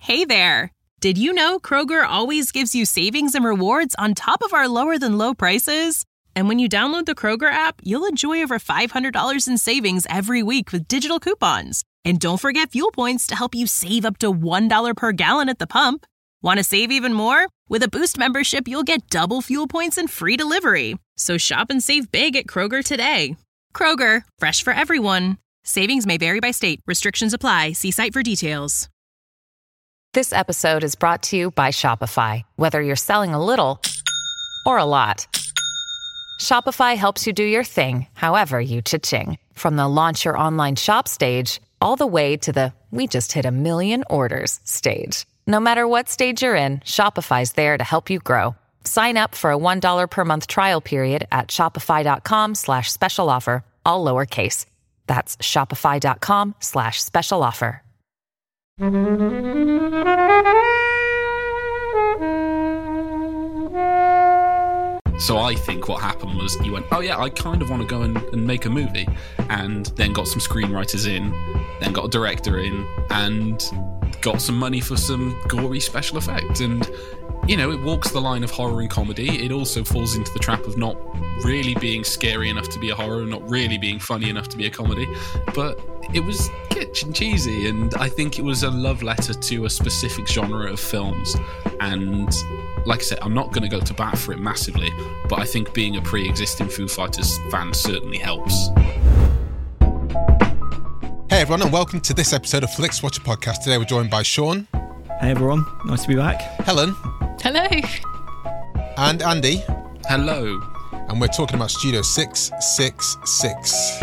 Hey there! Did you know Kroger always gives you savings and rewards on top of our lower-than-low prices? And when you download the Kroger app, you'll enjoy over $500 in savings every week with digital coupons. And don't forget fuel points to help you save up to $1 per gallon at the pump. Want to save even more? With a Boost membership, you'll get double fuel points and free delivery. So shop and save big at Kroger today. Kroger, fresh for everyone. Savings may vary by state. Restrictions apply. See site for details. This episode is brought to you by Shopify. Whether you're selling a little or a lot, Shopify helps you do your thing, however you cha-ching. From the launch your online shop stage, all the way to the we just hit 1 million orders stage. No matter what stage you're in, Shopify's there to help you grow. Sign up for a $1 per month trial period at shopify.com/special offer, all lowercase. That's shopify.com/special offer. So I think what happened was you went, oh yeah, I kind of want to go and make a movie, and then got some screenwriters in, then got a director in, and got some money for some gory special effects. And, you know, it walks the line of horror and comedy. It also falls into the trap of not really being scary enough to be a horror, not really being funny enough to be a comedy. But it was kitsch and cheesy, and I think it was a love letter to a specific genre of films. And like I said, I'm not going to go to bat for it massively, but I think being a pre-existing Foo Fighters fan certainly helps. Hey everyone, and welcome to this episode of Flix Watcher Podcast. Today we're joined by Sean. Hey everyone, nice to be back. Helen. Hello. And Andy. Hello. And we're talking about Studio 666.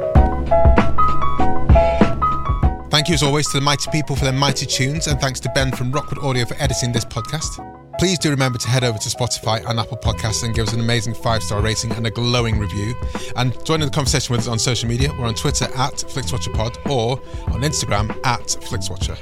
Thank you as always to the mighty people for their mighty tunes, and thanks to Ben from Rockwood Audio for editing this podcast. Please do remember to head over to Spotify and Apple Podcasts and give us an amazing 5-star rating and a glowing review. And join in the conversation with us on social media. We're on Twitter at FlixWatcherPod or on Instagram at FlixWatcher.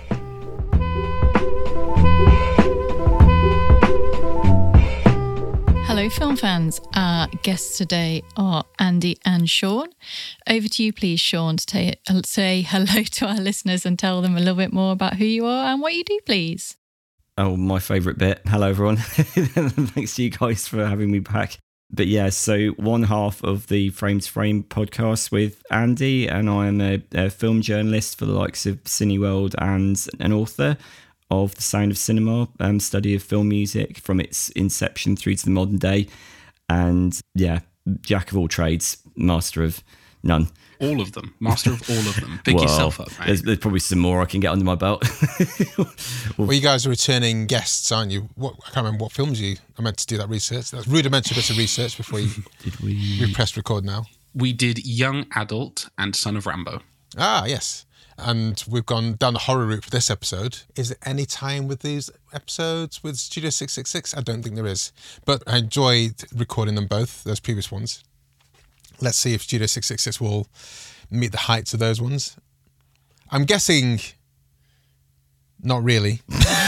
Hello, film fans. Our guests today are Andy and Sean. Over to you, please, Sean, to say hello to our listeners and tell them a little bit more about who you are and what you do, please. Oh, my favourite bit. Hello, everyone. Thanks to you guys for having me back. But yeah, so one half of the Frame to Frame podcast with Andy, and I am a film journalist for the likes of Cineworld and an author of The Sound of Cinema, study of film music from its inception through to the modern day. And yeah, jack of all trades, master of none. All of them. Master of all of them. Pick yourself up, mate. There's probably some more I can get under my belt. Well, you guys are returning guests, aren't you? I can't remember what films you are meant to do that research. That's rudimentary bit of research before you we press record now. We did Young Adult and Son of Rambo. Ah, yes. And we've gone down the horror route for this episode. Is there any time with these episodes with Studio 666? I don't think there is. But I enjoyed recording them both, those previous ones. Let's see if Studio 666 will meet the heights of those ones. I'm guessing not really.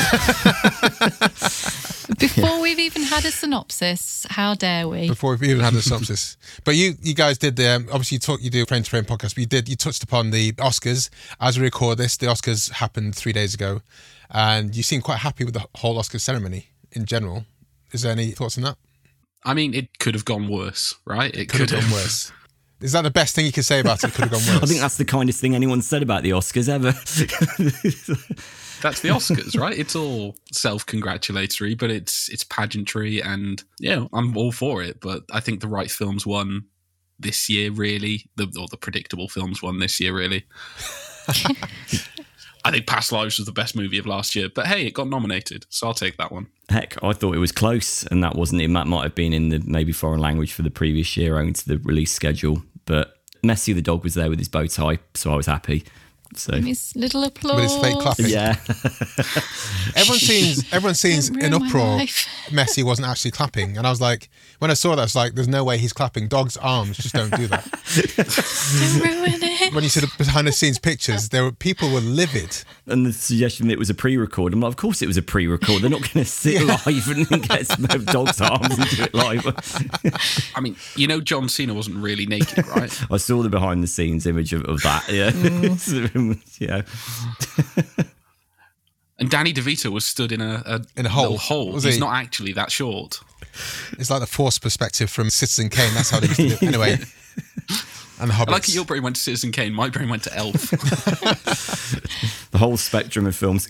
Before we've even had a synopsis, how dare we? Before we've even had a synopsis. But you guys did obviously you do a Frame to Frame podcast, but you touched upon the Oscars. As we record this, the Oscars happened 3 days ago, and you seem quite happy with the whole Oscars ceremony in general. Is there any thoughts on that? I mean, it could have gone worse, right? It could have gone worse. Is that the best thing you can say about it? It could have gone worse. I think that's the kindest thing anyone's said about the Oscars ever. That's the Oscars, right? It's all self-congratulatory, but it's pageantry, and yeah, I'm all for it. But I think the right films won this year, really. Or the predictable films won this year, really. I think Past Lives was the best movie of last year, but hey, it got nominated, so I'll take that one. Heck, I thought it was close, and that wasn't it. That might have been in the maybe foreign language for the previous year, owing to the release schedule. But Messi the dog was there with his bow tie, so I was happy. So his little applause. With his fake clapping. Yeah. everyone seems in uproar Messi wasn't actually clapping. And I was like, when I saw that, I was like, there's no way he's clapping. Dogs' arms just don't do that. Don't ruin it. When you see the behind the scenes pictures, people were livid. And the suggestion that it was a pre-record, I'm like, of course it was a pre-record. They're not going to sit live and get some dogs' arms and do it live. I mean, John Cena wasn't really naked, right? I saw the behind the scenes image of that. Yeah. Yeah. And Danny DeVito was stood in a hole. hole. Was He's he? not actually that short. It's like the forced perspective from Citizen Kane. That's how they used to do it. Anyway. And the Hobbits. I like that your brain went to Citizen Kane. My brain went to Elf. The whole spectrum of films.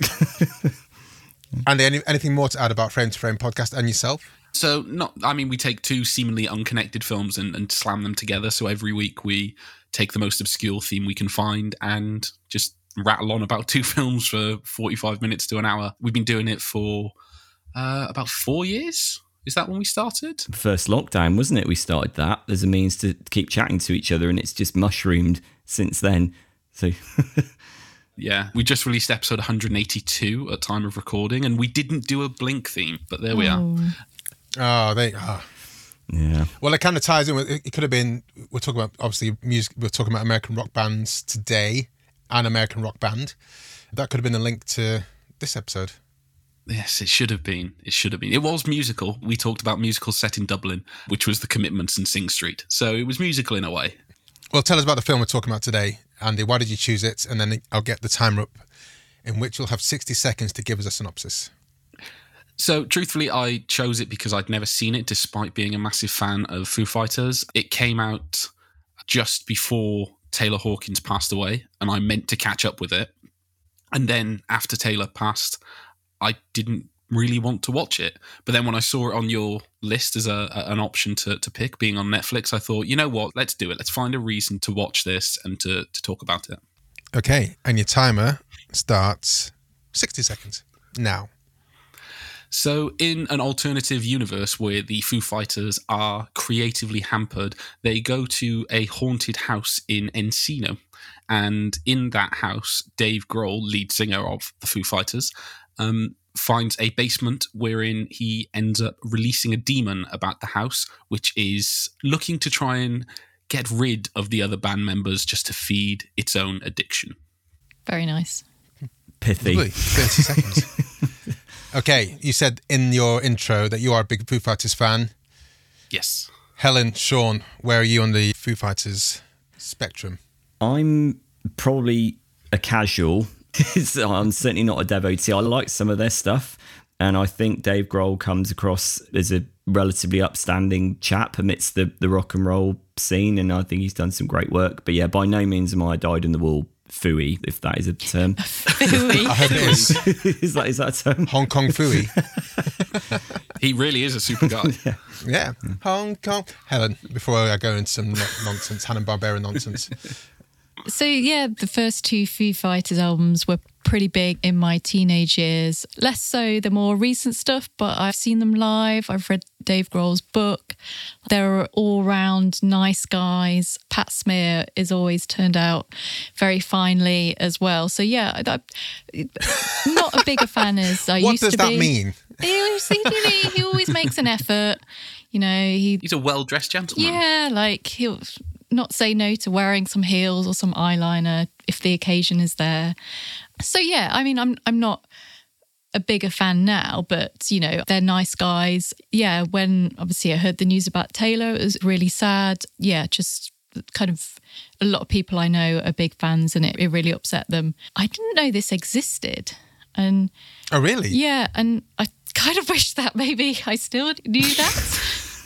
Andy, anything more to add about Frame to Frame podcast and yourself? So, we take two seemingly unconnected films and slam them together. So every week we take the most obscure theme we can find and just rattle on about two films for 45 minutes to an hour. We've been doing it for about 4 years. Is that when we started? First lockdown, wasn't it? We started that as a means to keep chatting to each other, and it's just mushroomed since then. So... Yeah, we just released episode 182 at time of recording, and we didn't do a Blink theme, but there we are. Oh, they are. Yeah. Well, it kind of ties in with, it could have been, we're talking about, obviously, music, we're talking about American rock bands today, and American rock band. That could have been a link to this episode. Yes, it should have been. It was musical. We talked about musicals set in Dublin, which was The Commitments and Sing Street. So it was musical in a way. Well, tell us about the film we're talking about today, Andy. Why did you choose it? And then I'll get the timer up, in which you'll have 60 seconds to give us a synopsis. So, truthfully, I chose it because I'd never seen it, despite being a massive fan of Foo Fighters. It came out just before Taylor Hawkins passed away, and I meant to catch up with it. And then, after Taylor passed, I didn't really want to watch it. But then when I saw it on your list as an option to pick, being on Netflix, I thought, you know what, let's do it. Let's find a reason to watch this and to talk about it. Okay, and your timer starts 60 seconds now. So in an alternative universe where the Foo Fighters are creatively hampered, they go to a haunted house in Encino. And in that house, Dave Grohl, lead singer of the Foo Fighters, finds a basement wherein he ends up releasing a demon about the house, which is looking to try and get rid of the other band members just to feed its own addiction. Very nice. Pithy. Lovely. 30 seconds. Okay, you said in your intro that you are a big Foo Fighters fan. Yes. Helen, Sean, where are you on the Foo Fighters spectrum? I'm probably a casual. I'm certainly not a devotee. I like some of their stuff, and I think Dave Grohl comes across as a relatively upstanding chap amidst the rock and roll scene, and I think he's done some great work. But yeah, by no means am I a dyed-in-the-wool Fooey, if that is a term. Fooey. I hope it is. is that a term? Hong Kong Fooey. He really is a super guy. Yeah. Hong Kong. Helen, before I go into some nonsense, Hanna-Barbera nonsense. So yeah, the first two Foo Fighters albums were pretty big in my teenage years. Less so the more recent stuff, but I've seen them live. I've read Dave Grohl's book. They're all-round nice guys. Pat Smear is always turned out very finely as well. So yeah, not a big a fan as I used to be. What does that mean? He always makes an effort. You know, he's a well-dressed gentleman. Yeah, like he'll not say no to wearing some heels or some eyeliner if the occasion is there. So yeah, I mean, I'm not a bigger fan now, but you know, they're nice guys. Yeah, when obviously I heard the news about Taylor, it was really sad. Yeah, just kind of a lot of people I know are big fans, and it really upset them. I didn't know this existed. And oh, really? Yeah, and I kind of wish that maybe I still knew that.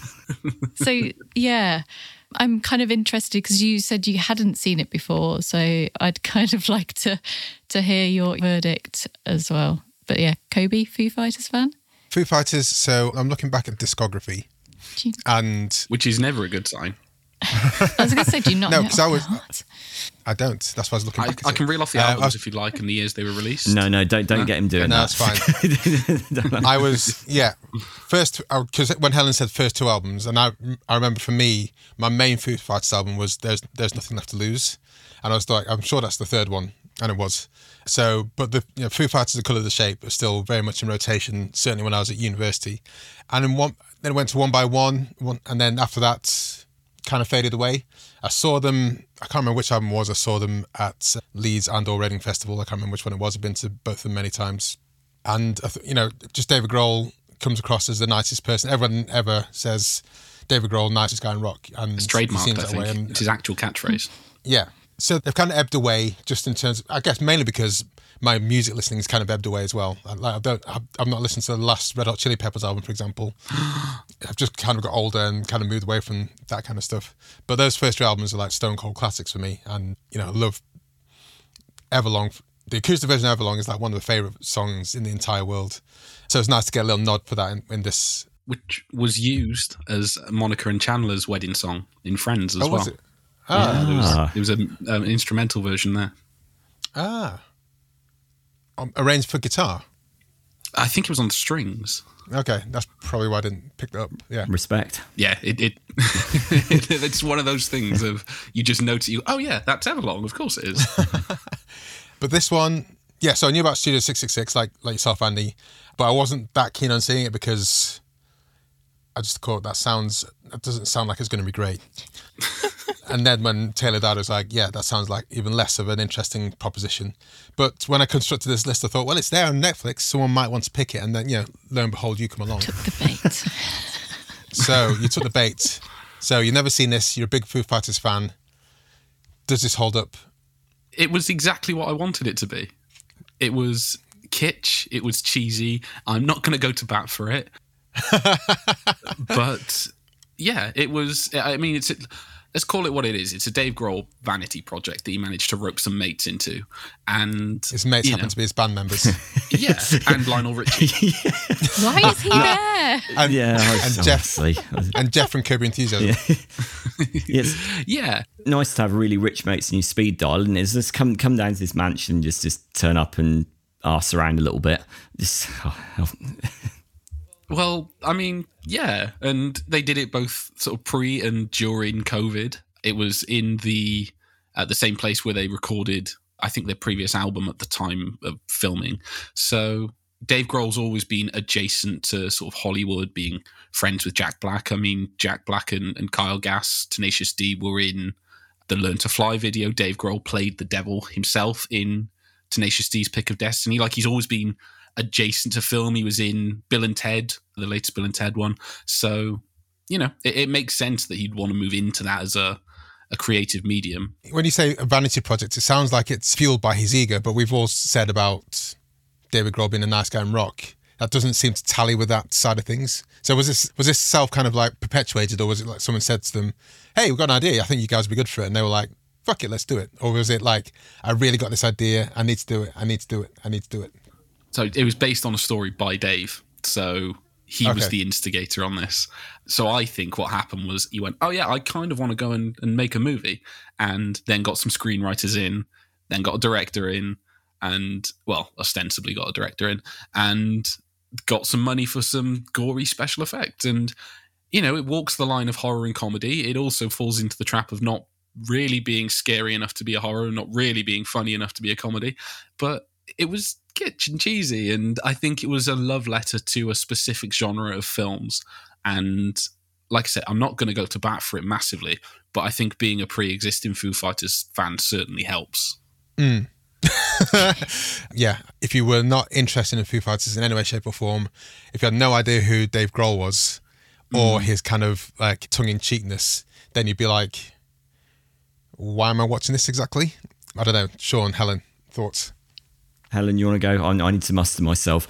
So yeah, I'm kind of interested because you said you hadn't seen it before, so I'd kind of like to hear your verdict as well. But yeah, Kobe, Foo Fighters fan? Foo Fighters, so I'm looking back at discography. And which is never a good sign. I was going to say, do you not know? No, because I don't. That's why I was looking back. I can reel off the albums if you'd like and the years they were released. No, don't get him doing that. No, that's fine. I was, first, because when Helen said first two albums, and I remember for me, my main Foo Fighters album was There's Nothing Left to Lose. And I was like, I'm sure that's the third one. And it was. So, but the Foo Fighters, The Colour of the Shape, are still very much in rotation, certainly when I was at university. And then it went to One by One, and then after that, kind of faded away. I saw them, I can't remember which album it was, I saw them at Leeds and/or Reading Festival. I can't remember which one it was. I've been to both of them many times. And, just David Grohl comes across as the nicest person. Everyone ever says David Grohl, nicest guy in rock. And it's trademarked, he seems I that think. way. It's his actual catchphrase. Yeah. So they've kind of ebbed away just in terms of, I guess, mainly because my music listening has kind of ebbed away as well. I've not listened to the last Red Hot Chili Peppers album, for example. I've just kind of got older and kind of moved away from that kind of stuff. But those first 3 albums are like stone cold classics for me. And, I love Everlong. The acoustic version of Everlong is like one of the favourite songs in the entire world. So it's nice to get a little nod for that in this. Which was used as Monica and Chandler's wedding song in Friends as well. Was it? Yeah, there was an instrumental version there. Arranged for guitar? I think it was on strings. Okay, that's probably why I didn't pick that up. Yeah, Respect. Yeah, it's one of those things of you just notice oh yeah, that's Everlong, of course it is. But this one, yeah, so I knew about Studio 666 like yourself, Andy, but I wasn't that keen on seeing it because I just thought that doesn't sound like it's going to be great. And then when Taylor Dowd was like, yeah, that sounds like even less of an interesting proposition. But when I constructed this list, I thought, well, it's there on Netflix. Someone might want to pick it. And then, lo and behold, you come along. Took the bait. So you took the bait. So you've never seen this. You're a big Foo Fighters fan. Does this hold up? It was exactly what I wanted it to be. It was kitsch. It was cheesy. I'm not going to go to bat for it. But yeah, it was. I mean, let's call it what it is. It's a Dave Grohl vanity project that he managed to rope some mates into, and his mates happen to be his band members. Yeah, and Lionel Richie. Why is he there? And Jeff from Curb Your Enthusiasm. Yes. Yeah. Nice to have really rich mates in your speed dial, and it's just come down to this mansion and just turn up and arse around a little bit. Well, I mean, yeah, and they did it both sort of pre and during COVID. It was in the same place where they recorded, I think, their previous album at the time of filming. So Dave Grohl's always been adjacent to sort of Hollywood, being friends with Jack Black. I mean, Jack Black and Kyle Gass, Tenacious D were in the Learn to Fly video. Dave Grohl played the devil himself in Tenacious D's Pick of Destiny. Like, he's always been adjacent to film. He was in Bill and Ted, the latest Bill and Ted one. So, it makes sense that he'd want to move into that as a creative medium. When you say a vanity project, it sounds like it's fueled by his ego, but we've all said about David Grohl being a nice guy in rock. That doesn't seem to tally with that side of things. So was this self kind of like perpetuated, or was it like someone said to them, hey, we've got an idea, I think you guys would be good for it, and they were like, fuck it, let's do it? Or was it like, I really got this idea, I need to do it? So it was based on a story by Dave. So he was the instigator on this. So I think what happened was he went, oh yeah, I kind of want to go and make a movie. And then got some screenwriters in, then got a director in, and, well, ostensibly got a director in, and got some money for some gory special effects. And, it walks the line of horror and comedy. It also falls into the trap of not really being scary enough to be a horror, not really being funny enough to be a comedy. But it was kitsch and cheesy, and I think it was a love letter to a specific genre of films. And like I said, I'm not going to go to bat for it massively, but I think being a pre-existing Foo Fighters fan certainly helps. Yeah, if you were not interested in Foo Fighters in any way, shape or form, if you had no idea who Dave Grohl was or his kind of like tongue-in-cheekness, then you'd be like, why am I watching this exactly? I don't know. Sean, Helen, thoughts? Helen, you want to go? I need to muster myself.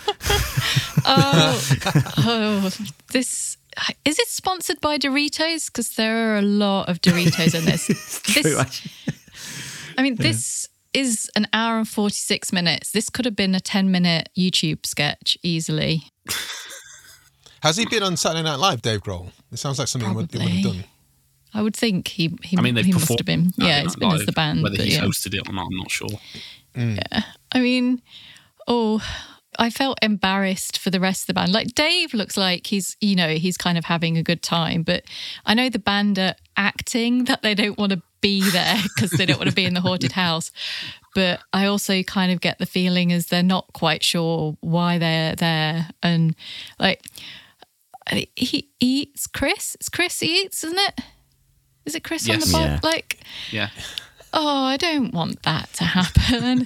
This is it sponsored by Doritos? Because there are a lot of Doritos in this. I mean, this is an hour and 46 minutes. This could have been a 10-minute YouTube sketch easily. Has he been on Saturday Night Live, Dave Grohl? It sounds like something he would have done. I would think he they've must have been. Yeah, it's been as the band. Whether he's hosted it or not, I'm not sure. Yeah. I mean, I felt embarrassed for the rest of the band. Like, Dave looks like he's kind of having a good time, but I know the band are acting that they don't want to be there because they don't want to be in the haunted house. But I also kind of get the feeling as they're not quite sure why they're there. And like, he eats Chris. It's Chris he eats, isn't it? Is it Chris on the pod? Yeah. Like, yeah. Oh, I don't want that to happen.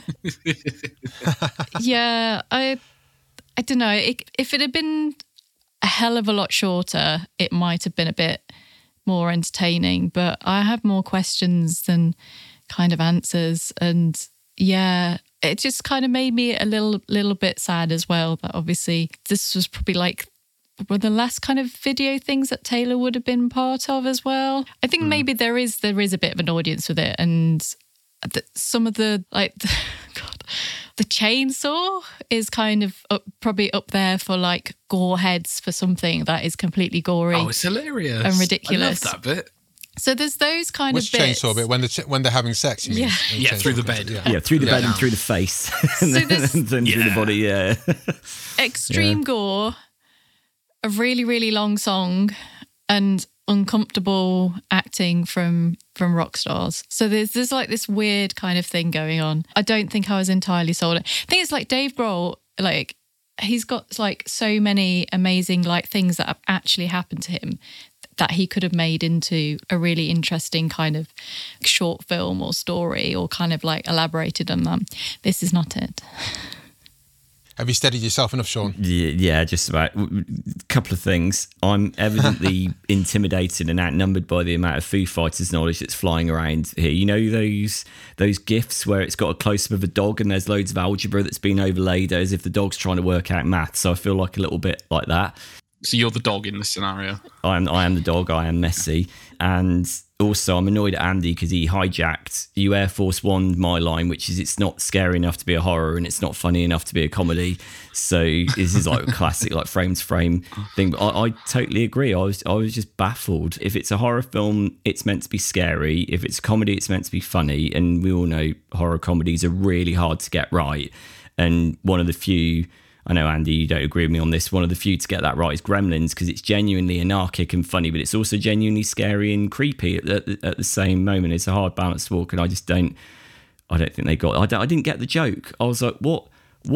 Yeah, I don't know. If it had been a hell of a lot shorter, it might have been a bit more entertaining. But I have more questions than kind of answers. And yeah, it just kind of made me a little bit sad as well that obviously this was probably like one of the last kind of video things that Taylor would have been part of as well. I think maybe there is a bit of an audience with it, and some of the the chainsaw is kind of probably up there for like gore heads for something that is completely gory. Oh, it's hilarious and ridiculous. I love that bit. So there's those kind Which of bits. chainsaw bit? When they're having sex, you mean? Yeah, through the bed. Yeah, through the bed and through the face. And then through the body, yeah. Extreme gore, a really, really long song, and uncomfortable acting from rock stars. So there's like this weird kind of thing going on. I don't think I was entirely sold. I think it's like Dave Grohl, like he's got like so many amazing like things that have actually happened to him that he could have made into a really interesting kind of short film or story, or kind of like elaborated on them. This is not it. Have you steadied yourself enough, Sean? Yeah, just about. A couple of things. I'm evidently intimidated and outnumbered by the amount of Foo Fighters knowledge that's flying around here. You know those GIFs where it's got a close-up of a dog and there's loads of algebra that's been overlaid as if the dog's trying to work out maths. So I feel like a little bit like that. So you're the dog in this scenario. I am the dog. I am messy. And also I'm annoyed at Andy because he hijacked You Air Force One my line, which is it's not scary enough to be a horror and it's not funny enough to be a comedy. So this is like a classic like frame to frame thing. But I totally agree. I was just baffled. If it's a horror film, it's meant to be scary. If it's a comedy, it's meant to be funny. And we all know horror comedies are really hard to get right. And one of the few, I know, Andy, you don't agree with me on this, one of the few to get that right is Gremlins, because it's genuinely anarchic and funny, but it's also genuinely scary and creepy at the same moment. It's a hard balance to walk, and I don't think they got it. I didn't get the joke. I was like, what?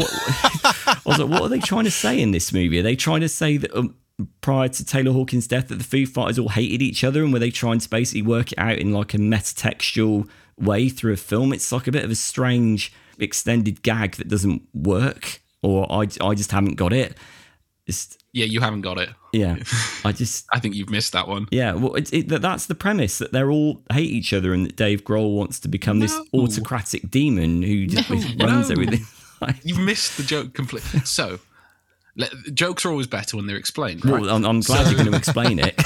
I was like, what are they trying to say in this movie? Are they trying to say that prior to Taylor Hawkins' death that the Foo Fighters all hated each other, and were they trying to basically work it out in like a metatextual way through a film? It's like a bit of a strange extended gag that doesn't work. Or I just haven't got it. Yeah, you haven't got it. Yeah, I think you've missed that one. Yeah, well, that's the premise, that they're all hate each other and that Dave Grohl wants to become this autocratic demon who just runs everything. You've missed the joke completely. So, jokes are always better when they're explained, right? Well, I'm glad you're going to explain it.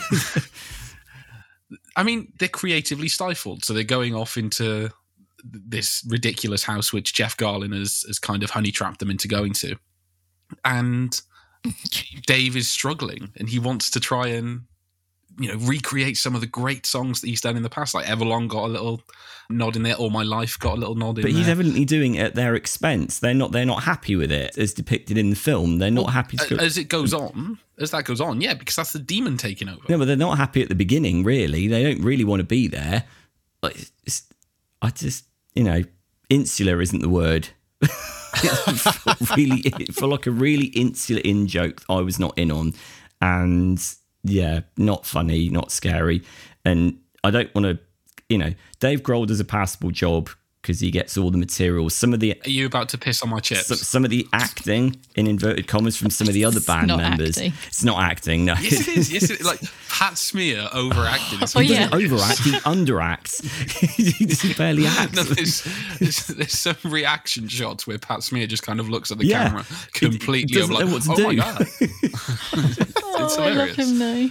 I mean, they're creatively stifled, so they're going off into this ridiculous house which Jeff Garlin has kind of honey trapped them into going to, and Dave is struggling and he wants to try and recreate some of the great songs that he's done in the past. Like Everlong got a little nod in there, All My Life got a little nod in there. But he's evidently doing it at their expense. They're not happy with it as depicted in the film. They're not happy to as that goes on, yeah, because that's the demon taking over. No, but they're not happy at the beginning, really. They don't really want to be there. Like, insular isn't the word. For like a really insular in-joke I was not in on. And yeah, not funny, not scary. And I don't want to, Dave Grohl does a passable job because he gets all the materials. Are you about to piss on my chips? Some of the acting, in inverted commas, from some of the other band members. Acting. It's not acting, no. Yes, it is. Yes, it is. Like Pat Smear overacted. He doesn't overact, he underacts. He just barely acts. No, there's some reaction shots where Pat Smear just kind over, looks at the camera completely doesn't know what to do. My God. It's hilarious. I love him though.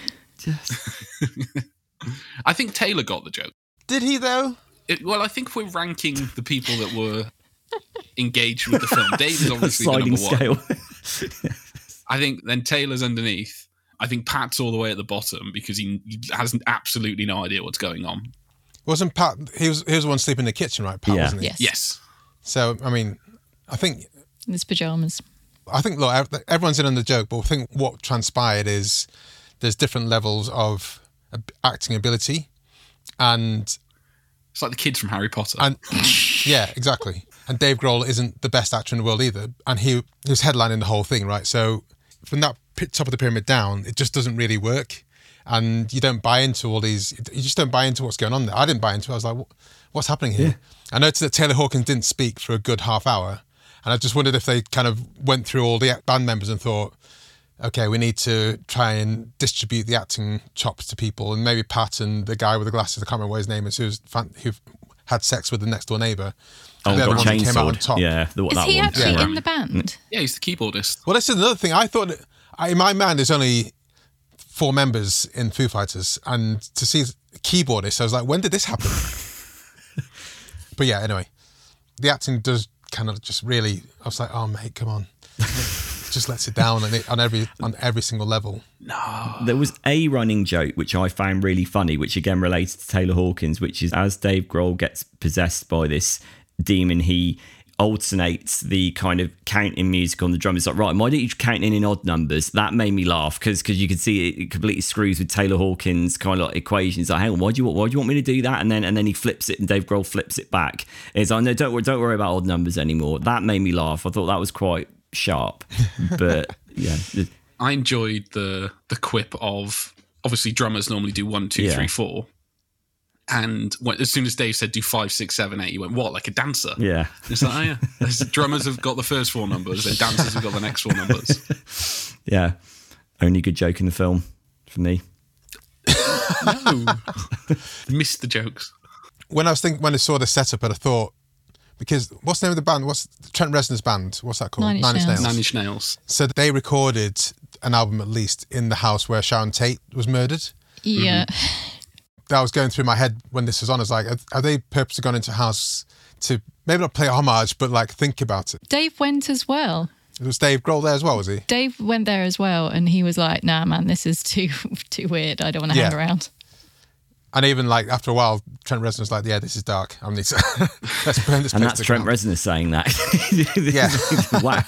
I think Taylor got the joke. Did he though? Well, I think we're ranking the people that were engaged with the film. Dave is obviously the number one. I think then Taylor's underneath. I think Pat's all the way at the bottom because he has absolutely no idea what's going on. Wasn't Pat? He was the one sleeping in the kitchen, right? Pat, wasn't he? Yes. So I mean, I think in his pajamas. I think look, everyone's in on the joke, but I think what transpired is there's different levels of acting ability, and it's like the kids from Harry Potter. And yeah, exactly. And Dave Grohl isn't the best actor in the world either, and he was headlining the whole thing, right? So from that top of the pyramid down, it just doesn't really work, and you don't buy into all these. You just don't buy into what's going on there. I didn't buy into it. I was like, what's happening here? Yeah. I noticed that Taylor Hawkins didn't speak for a good half hour, and I just wondered if they kind of went through all the band members and thought, okay, we need to try and distribute the acting chops to people, and maybe Pat and the guy with the glasses, I can't remember what his name is, who had sex with the next door neighbour. Oh, the other got one that came out on chainsawed. top. Yeah, Is that he one. actually Yeah. in the band? Yeah, he's the keyboardist. Well, this is another thing. I thought, in my mind, there's only 4 members in Foo Fighters, and to see a keyboardist, I was like, when did this happen? But yeah, anyway, the acting does kind of just really. I was like, oh mate, come on, just lets it down on every single level. There was a running joke which I found really funny, which again relates to Taylor Hawkins, which is as Dave Grohl gets possessed by this demon, he alternates the kind of counting music on the drum. It's like, right, why don't you count in odd numbers? That made me laugh because you could see it completely screws with Taylor Hawkins' kind of like equations. Like, hang on, why do you want me to do that? And then he flips it, and Dave Grohl flips it back. It's like, no, don't worry about odd numbers anymore. That made me laugh. I thought that was quite sharp, but yeah. I enjoyed the quip of, obviously drummers normally do 1, 2, 3, 4. And as soon as Dave said do 5, 6, 7, 8, you went, what, like a dancer? Yeah. It's like, oh yeah. Drummers have got the first 4 numbers, and dancers have got the next 4 numbers. Yeah. Only good joke in the film for me. No. Missed the jokes. When I saw the setup, I thought, because what's the name of the band? What's Trent Reznor's band? What's that called? Nine Inch Nails. 9 Inch Nails. So they recorded an album, at least, in the house where Sharon Tate was murdered. Yeah. That was going through my head when this was on. I was like, are they purposely gone into a house to maybe not play homage, but like think about it? Dave went as well. It was Dave Grohl there as well, was he? Dave went there as well, and he was like, nah, man, this is too weird. I don't want to hang around. And even like after a while, Trent Reznor's like, yeah, this is dark. I mean, let's burn this place. And that's to Trent ground. Reznor saying that. Yeah. Wow.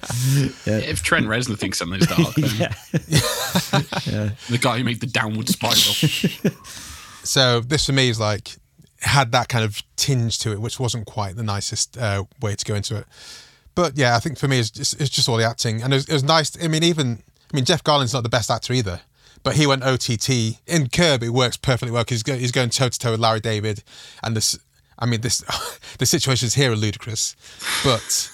If Trent Reznor thinks something's dark, then the guy who made the downward spiral. So this for me is like, had that kind of tinge to it, which wasn't quite the nicest way to go into it. But yeah, I think for me, it's just all the acting. And it was nice. I mean, Jeff Garlin's not the best actor either, but he went OTT. In Curb, it works perfectly well because he's going toe-to-toe with Larry David. And the situations here are ludicrous. But...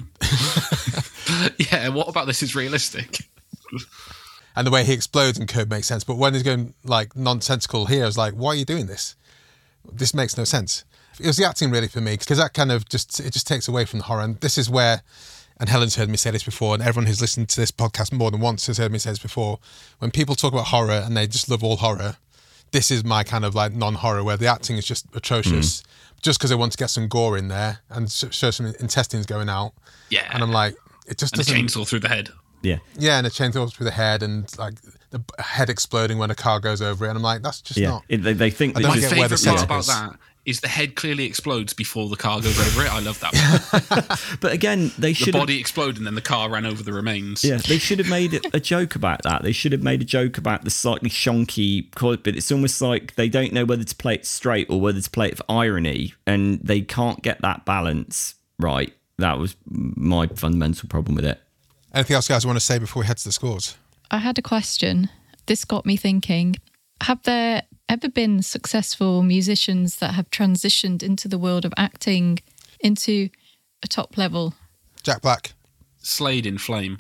Yeah, what about this is realistic? And the way he explodes in Curb makes sense. But when he's going like nonsensical here, I was like, why are you doing this? This makes no sense. It was the acting really for me, because that kind of it just takes away from the horror. And this is where, and Helen's heard me say this before, and everyone who's listened to this podcast more than once has heard me say this before, when people talk about horror and they just love all horror, this is my kind of like non-horror where the acting is just atrocious, just because they want to get some gore in there and show some intestines going out. Yeah. And I'm like, it just doesn't... a chainsaw through the head. Yeah. Yeah, and a chainsaw through the head and like the head exploding when a car goes over it. And I'm like, that's just not... They think I that don't just, get where the favourite setup part about is. that is the head clearly explodes before the car goes over it. I love that. but again, they The should body exploded and then the car ran over the remains. Yeah, they should have made a joke about that. They should have made a joke about the slightly shonky quality bit. It's almost like they don't know whether to play it straight or whether to play it for irony, and they can't get that balance right. That was my fundamental problem with it. Anything else, guys, you want to say before we head to the scores? I had a question. This got me thinking. Have there ever been successful musicians that have transitioned into the world of acting into a top level? Jack Black. Slade in Flame.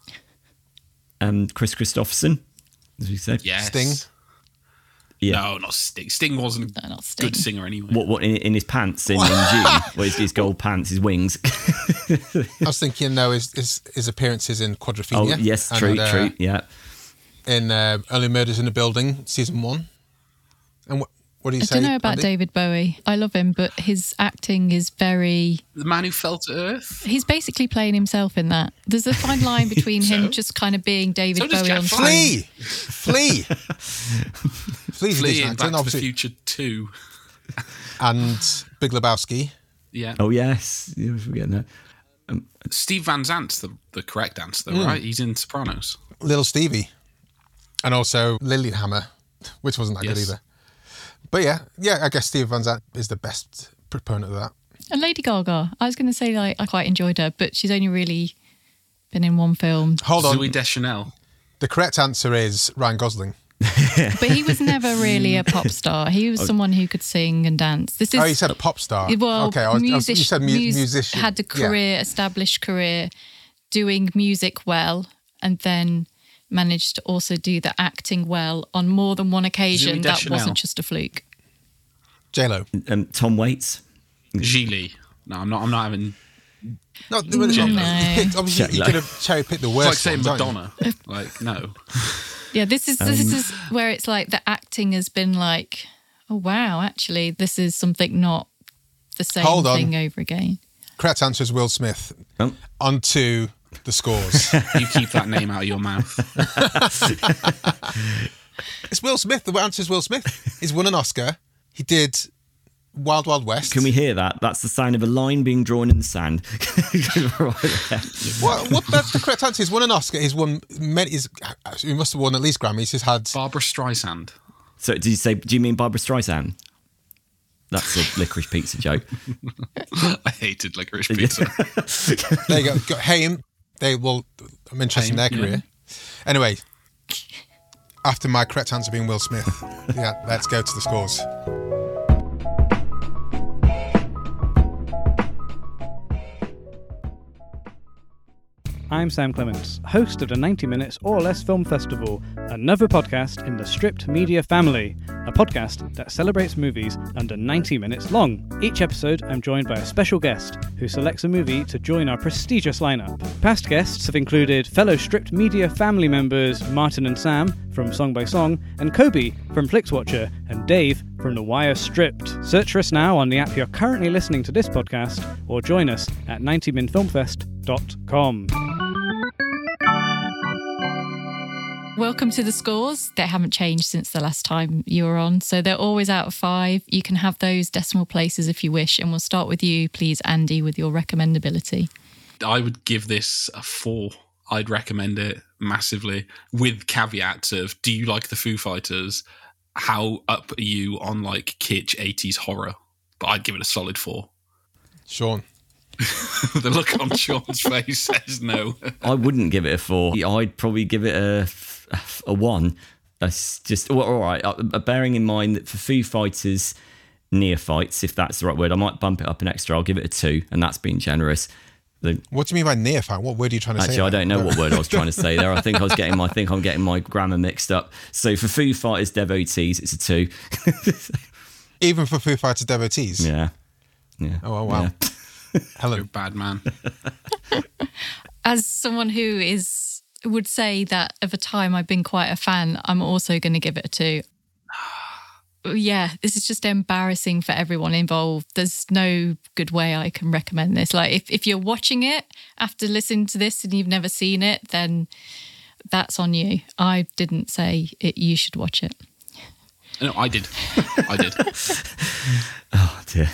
Chris Christopherson, as we said. Yes. Sting. Yeah. No, not Sting. Sting wasn't No, not a Sting. good singer anyway. What in his pants in June? Well, his gold pants, his wings. I was thinking, no, his appearances in Quadrophenia. Oh, yes, and, true, yeah. In Only Murders in the Building, season 1. And what do you I say? don't know about Andy? David Bowie. I love him, but his acting is very... The Man Who Fell to Earth. He's basically playing himself in that. There's a fine line between him So? just kind of being David So does Bowie Jack on Black. screen. Flea's a Flea decent in actor, Back to the obviously. Future 2. And Big Lebowski. Yeah. Oh, yes. You were forgetting that. Steve Van Zant's the correct answer, though, right? He's in Sopranos. Little Stevie. And also Lilyhammer, which wasn't that good Yes. either. But yeah, I guess Steve Van Zandt is the best proponent of that. And Lady Gaga. I was going to say, like, I quite enjoyed her, but she's only really been in one film. Hold on. Zooey Deschanel. The correct answer is Ryan Gosling. But he was never really a pop star. He was someone who could sing and dance. This is Oh, you said a pop star. well, okay, you said musician. Had a career, established career, doing music well, and then managed to also do the acting well on more than one occasion. Zooey That Deschanel. wasn't just a fluke. J-Lo. Tom Waits. Gigli. No, I'm not having... No, No. obviously you could have cherry-picked the It's worst like saying ones, aren't you? Madonna. Like, no. Yeah, this is where it's like the acting has been like, oh wow, actually this is something not the same Hold on. thing over again. Correct answer is Will Smith. Oh. On to the scores. You keep that name out of your mouth. It's Will Smith. The answer is Will Smith. He's won an Oscar. He did Wild Wild West. Can we hear that? That's the sound of a line being drawn in the sand. Right there. What? That's the correct answer. He's won an Oscar. He's won many. He must have won at least Grammys. He's had. Barbara Streisand. So do you mean Barbara Streisand? That's a licorice pizza joke. I hated licorice pizza. There you go. Got Haim. I'm interested in their Haim, career. Anyway, after my correct answer being Will Smith, yeah, let's go to the scores. I'm Sam Clements, host of the 90 Minutes or Less Film Festival, another podcast in the Stripped Media family, a podcast that celebrates movies under 90 minutes long. Each episode, I'm joined by a special guest who selects a movie to join our prestigious lineup. Past guests have included fellow Stripped Media family members Martin and Sam from Song by Song, and Kobe from Flixwatcher, and Dave from The Wire Stripped. Search for us now on the app you're currently listening to this podcast, or join us at 90minfilmfest.com. Welcome to the scores. They haven't changed since the last time you were on, so they're always out of 5. You can have those decimal places if you wish, and we'll start with you, please, Andy, with your recommendability. I would give this a 4. I'd recommend it massively, with caveats of, do you like the Foo Fighters? How up are you on like kitsch 80s horror? But I'd give it a solid 4. Sean. The look on Sean's face says no. I wouldn't give it a 4. I'd probably give it a 1. That's just all right. Bearing in mind that for Foo Fighters neophytes, if that's the right word, I might bump it up an extra. I'll give it a 2, and that's being generous. What do you mean by neophyte? What word are you trying to say? Actually, I don't know what word I was trying to say there. I think I'm getting my grammar mixed up. So for Foo Fighters devotees, it's a 2. Even for Foo Fighters devotees? Yeah. Oh, wow. Yeah. You're a bad man. As someone who would say that of a time I've been quite a fan, I'm also going to give it a 2. Yeah, this is just embarrassing for everyone involved. There's no good way I can recommend this. Like, if you're watching it after listening to this and you've never seen it, then that's on you. I didn't say you should watch it. No, I did. Oh, dear.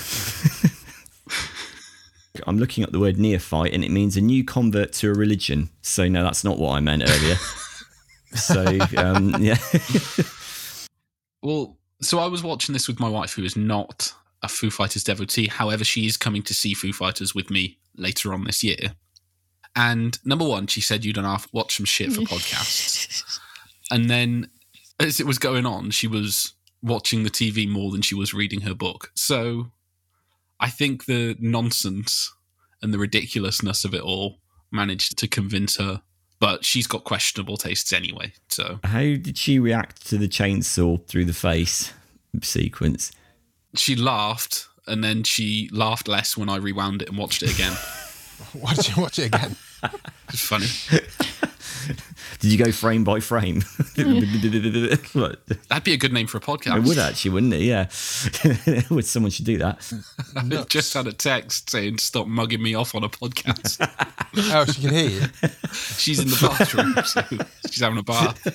I'm looking at the word neophyte, and it means a new convert to a religion. So, no, that's not what I meant earlier. So, yeah. Well, so I was watching this with my wife, who is not a Foo Fighters devotee. However, she is coming to see Foo Fighters with me later on this year. And number one, she said, you don't have to watch some shit for podcasts. And then as it was going on, she was watching the TV more than she was reading her book. So I think the nonsense and the ridiculousness of it all managed to convince her. But she's got questionable tastes anyway, so... How did she react to the chainsaw through the face sequence? She laughed, and then she laughed less when I rewound it and watched it again. Why did you watch it again? It's funny. Did you go frame by frame? That'd be a good name for a podcast. It would actually, wouldn't it? Yeah. Someone should do that. I just had a text saying, stop mugging me off on a podcast. Oh, she can hear you? She's in the bathroom, so she's having a bath.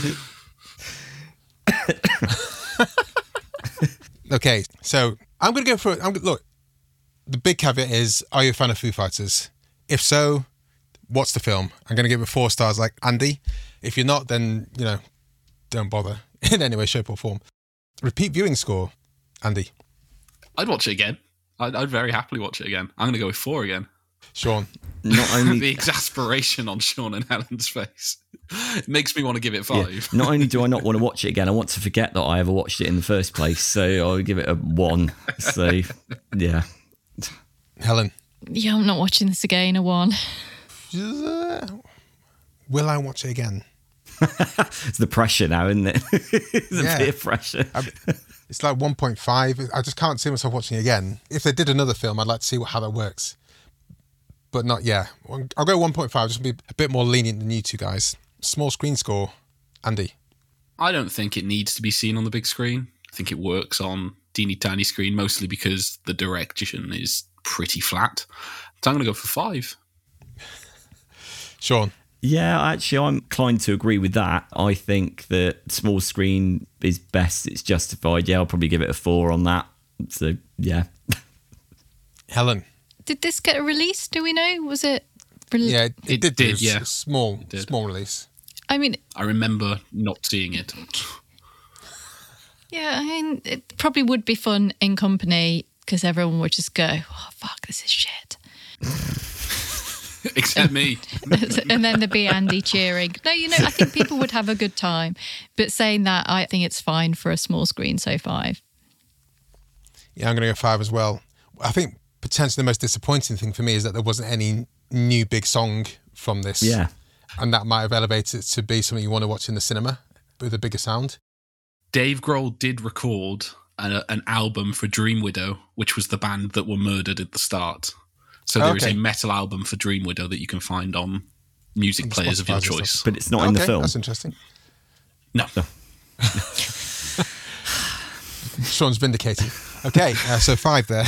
Okay, so I'm going to go for... Look, the big caveat is, are you a fan of Foo Fighters? If so, what's the film? I'm going to give it 4 stars like Andy. If you're not, then, don't bother in any way, shape or form. Repeat viewing score, Andy. I'd watch it again. I'd very happily watch it again. I'm going to go with 4 again. Sean. Not only the exasperation on Sean and Helen's face makes me want to give it 5. Yeah, not only do I not want to watch it again, I want to forget that I ever watched it in the first place. So I'll give it a 1. So, yeah. Helen. Yeah, I'm not watching this again, a 1. Will I watch it again? It's the pressure now, isn't it? It's a bit of pressure. It's like 1.5. I just can't see myself watching it again. If they did another film, I'd like to see how that works. But not, yeah. I'll go 1.5, just be a bit more lenient than you two guys. Small screen score, Andy. I don't think it needs to be seen on the big screen. I think it works on teeny tiny screen, mostly because the direction is pretty flat. So I'm going to go for 5. Sean. Yeah, actually, I'm inclined to agree with that. I think that small screen is best. It's justified. Yeah, I'll probably give it a 4 on that. So, yeah. Helen. Did this get a release? Do we know? Was it? Yeah, it did. Yeah, small release. I mean, I remember not seeing it. Yeah, I mean, it probably would be fun in company because everyone would just go, "Oh fuck, this is shit." Except me. And then there'd be Andy cheering. No, I think people would have a good time. But saying that, I think it's fine for a small screen, so 5. Yeah, I'm going to go 5 as well. I think potentially the most disappointing thing for me is that there wasn't any new big song from this. Yeah. And that might have elevated it to be something you want to watch in the cinema with a bigger sound. Dave Grohl did record an album for Dream Widow, which was the band that were murdered at the start. So there is a metal album for Dream Widow that you can find on music players of your choice. But it's not in the film. That's interesting. No. Sean's vindicated. Okay, so 5 there.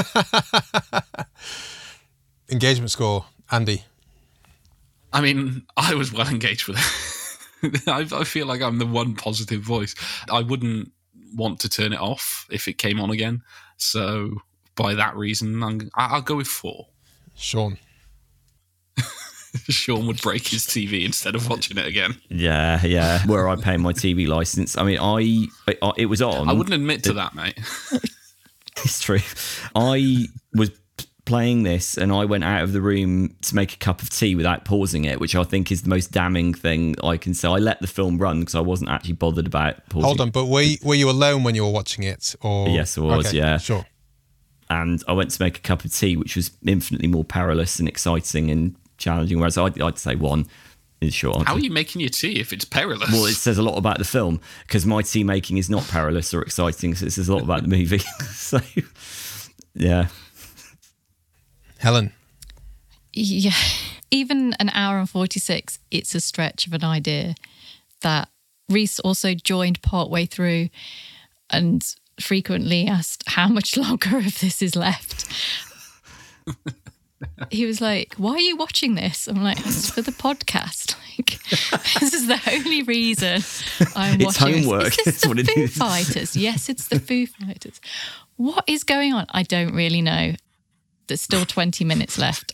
Engagement score, Andy. I mean, I was well engaged with it. I feel like I'm the one positive voice. I wouldn't want to turn it off if it came on again. So by that reason, I'll go with 4. Sean. Sean would break his TV instead of watching it again. Yeah. Where I pay my TV license. I mean, it was on. I wouldn't admit to that, mate. It's true. I was playing this and I went out of the room to make a cup of tea without pausing it, which I think is the most damning thing I can say. I let the film run because I wasn't actually bothered about pausing. Hold on, but were you alone when you were watching it? Or Yes, I was, yeah. Sure. And I went to make a cup of tea, which was infinitely more perilous and exciting and challenging, whereas I'd say 1 is short. How are you making your tea if it's perilous? Well, it says a lot about the film because my tea making is not perilous or exciting, so it says a lot about the movie. So, yeah. Helen. Yeah. Even an hour and 46, it's a stretch of an idea that Reese also joined partway through and frequently asked how much longer of this is left. He was like, "Why are you watching this?" I'm like, "It's for the podcast. Like, this is the only reason I'm It's watching homework. Is this That's what the it Foo is. Fighters? Yes, it's the Foo Fighters. What is going on? I don't really know. There's still 20 minutes left.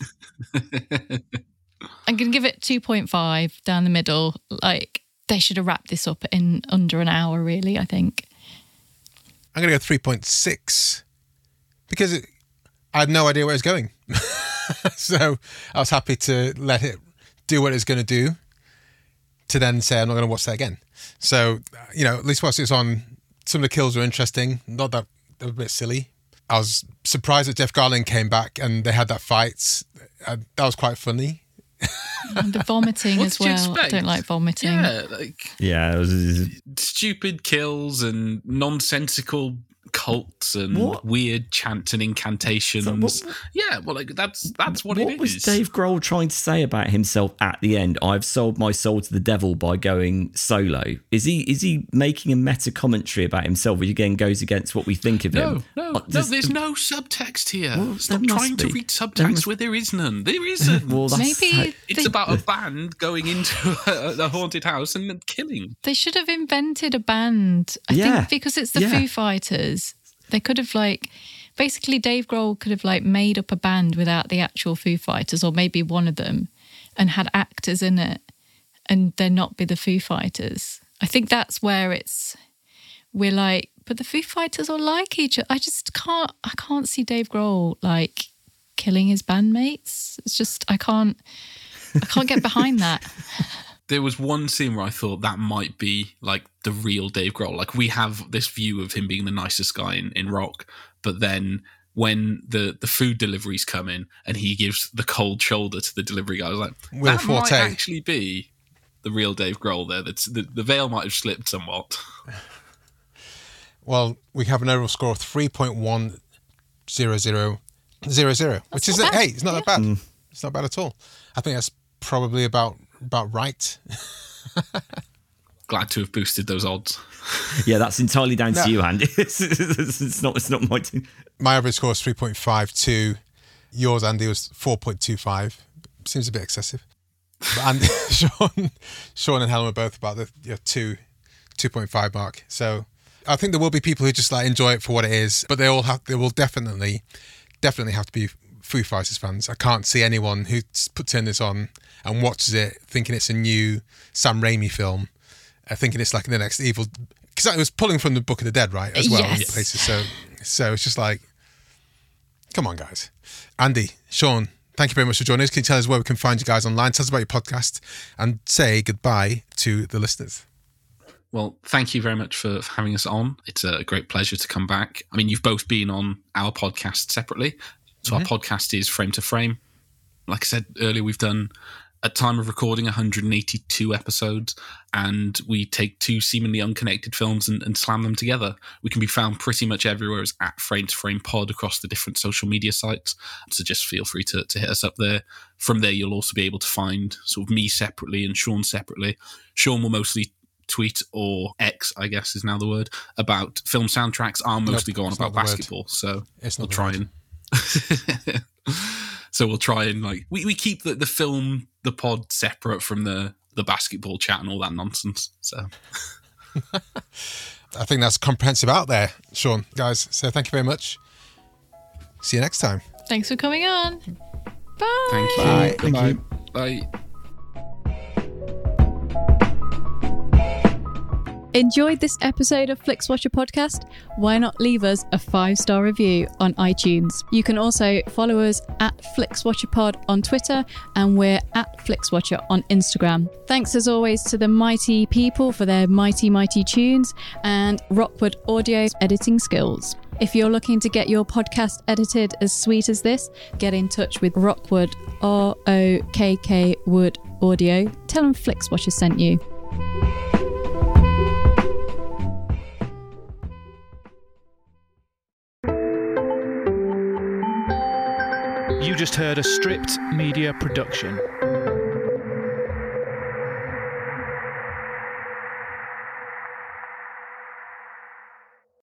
I'm going to give it 2.5 down the middle. Like, they should have wrapped this up in under an hour, really, I think. I'm going to go 3.6 because I had no idea where it was going. So I was happy to let it do what it's going to do to then say I'm not going to watch that again. So, at least whilst it's on, some of the kills were interesting. Not that they were a bit silly. I was surprised that Jeff Garlin came back and they had that fight. That was quite funny. And the vomiting What as did you well. I expect? don't like vomiting. Yeah, it was, Stupid kills and nonsensical cults and What? weird chants and incantations. So Yeah, well, that's what it is. What was Dave Grohl trying to say about himself at the end? I've sold my soul to the devil by going solo. Is he making a meta commentary about himself, which again goes against what we think of him? No, there's no subtext here. Well, Stop there must trying to be. read subtext where there is none. There isn't. Well, that's Maybe It's about a band going into a haunted house and killing. they should have invented a band. I Yeah. think because it's the Yeah. Foo Fighters. They could have basically Dave Grohl could have made up a band without the actual Foo Fighters, or maybe one of them, and had actors in it, and there not be the Foo Fighters. I think that's where we're but the Foo Fighters all like each other. I can't see Dave Grohl killing his bandmates. It's just I can't get behind that. There was one scene where I thought that might be the real Dave Grohl. We have this view of him being the nicest guy in rock, but then when the food deliveries come in and he gives the cold shoulder to the delivery guy, I was like, Will that Forte. might actually be the real Dave Grohl there. The veil might have slipped somewhat. Well, we have an overall score of 3.10000, which is, hey, it's not that bad. It's not bad at all. I think that's probably about right. Glad to have boosted those odds. Yeah, that's entirely down to you, Andy. It's not my team. My average score is 3.52. Yours, Andy, was 4.25. Seems a bit excessive. And Sean and Helen were both about the 2.5 mark. So I think there will be people who just like enjoy it for what it is, but they will definitely have to be Foo Fighters fans. I can't see anyone who turns this on and watches it thinking it's a new Sam Raimi film, thinking it's like the next evil. Because it was pulling from the Book of the Dead, right? As well, Yes. in places. So it's just like, come on, guys. Andy, Sean, thank you very much for joining us. Can you tell us where we can find you guys online? Tell us about your podcast and say goodbye to the listeners. Well, thank you very much for having us on. It's a great pleasure to come back. I mean, you've both been on our podcast separately. So our podcast is Frame to Frame. Like I said earlier, we've done, at time of recording, 182 episodes, and we take two seemingly unconnected films and slam them together. We can be found pretty much everywhere as at Frame to Frame Pod across the different social media sites. So just feel free to hit us up there. From there, you'll also be able to find sort of me separately and Sean separately. Sean will mostly tweet, or X, I guess is now the word, about film soundtracks. I'll mostly go on about basketball. So we'll try and... So we'll try and like we keep the pod separate from the basketball chat and all that nonsense. So I think that's comprehensive out there, Sean. Guys, so thank you very much. See you next time. Thanks for coming on. Bye. Thank you. Bye. Thank you. Bye. Enjoyed this episode of FlixWatcher Podcast? Why not leave us a 5-star review on iTunes? You can also follow us at FlixWatcherPod on Twitter, and we're at FlixWatcher on Instagram. Thanks as always to the mighty people for their mighty tunes and Rockwood Audio's editing skills. If you're looking to get your podcast edited as sweet as this, get in touch with Rockwood, ROKK Wood Audio. Tell them FlixWatcher sent you. You just heard a Stripped Media production.